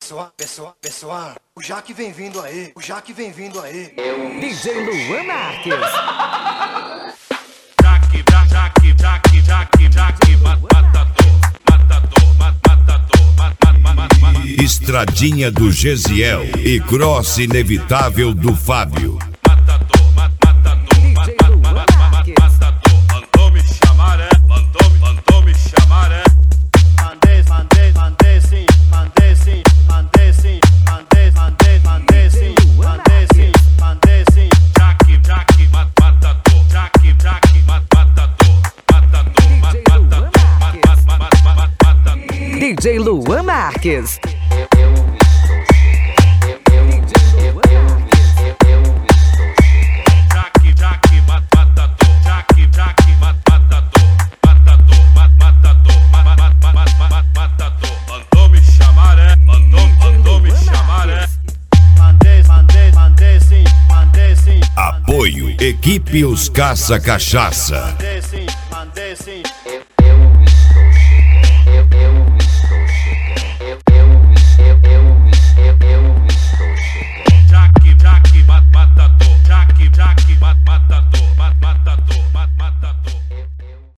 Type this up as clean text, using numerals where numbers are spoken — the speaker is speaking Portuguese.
Pessoal, o Jaque vem vindo aí, DJ Luan Marques. Estradinha do Gesiel e cross inevitável do Fábio. DJ Luan Marques. Mandou me chamar, é? Mandou me chamar, é? Mandei sim, mandei sim, mandei sim, mandei sim, mandei sim, mandei sim. Jaque, matador, Jaque, matador. DJ Luan Marques. Mandou me chamar, é? Mandou me chamar, é? Mandei sim. Apoio Equipe Os Caça Cachaça. Mandei sim.